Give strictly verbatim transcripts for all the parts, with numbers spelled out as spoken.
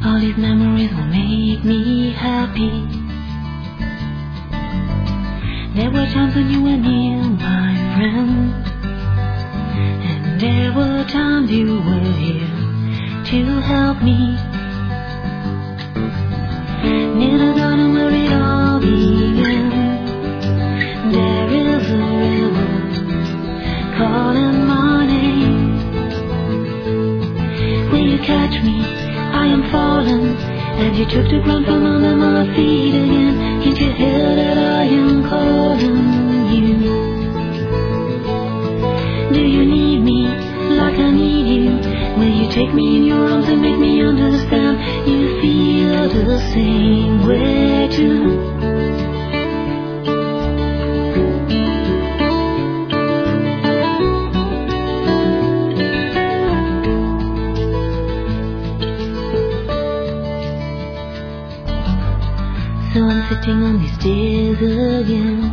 All these memories will make me happy. There were times when you were near, my friend, and there were times you were here to help me. Near the garden where it all began, there is a river calling my name. Will you catch me? I am falling, and you took the ground from under my feet again. Can't you hear that I am calling you? Do you need me like I need you? Will you take me in your arms and make me understand? You feel the same way too. So I'm sitting on these stairs again.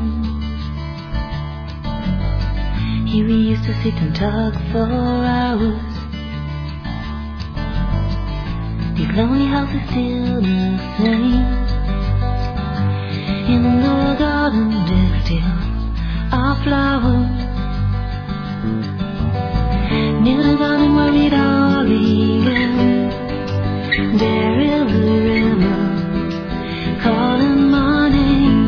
Here we used to sit and talk for hours. These lonely houses still the same. In the garden there still are flowers. Near the garden where it all began, there is a river calling my name.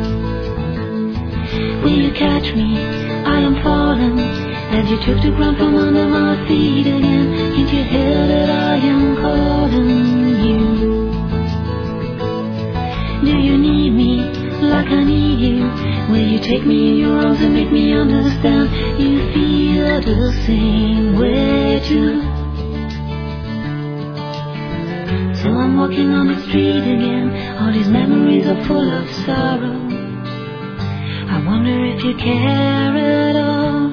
Will you catch me? I am falling, and you took the ground from under my feet again. Can't you hear that I am calling you? Do you need me like I need you? Will you take me in your arms and make me understand? You feel the same way too. So I'm walking on the street again. All these memories are full of sorrow. I wonder if you care at all.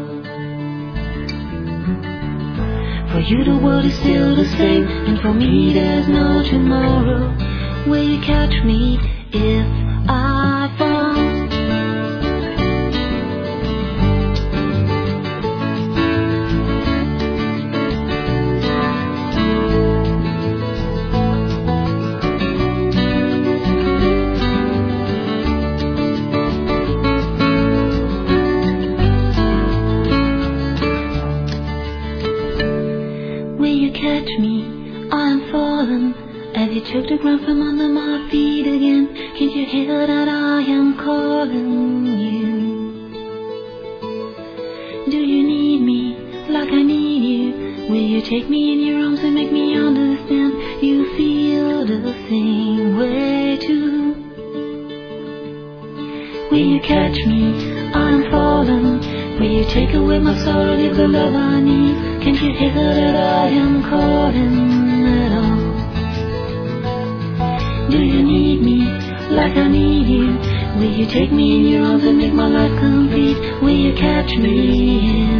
For you the world is still the same, and for me there's no tomorrow. Will you catch me if I fall? Catch me, I'm falling, as you took the ground from under my feet again. Can't you hear that I am calling you? Do you need me like I need you? Will you take me in your arms and make me understand? You feel the same way too. Will you catch me? I'm falling. Will you take away my sorrow, give the love I need? Can't you hear that I am calling at all? Do you need me like I need you? Will you take me in your arms and make my life complete? Will you catch me in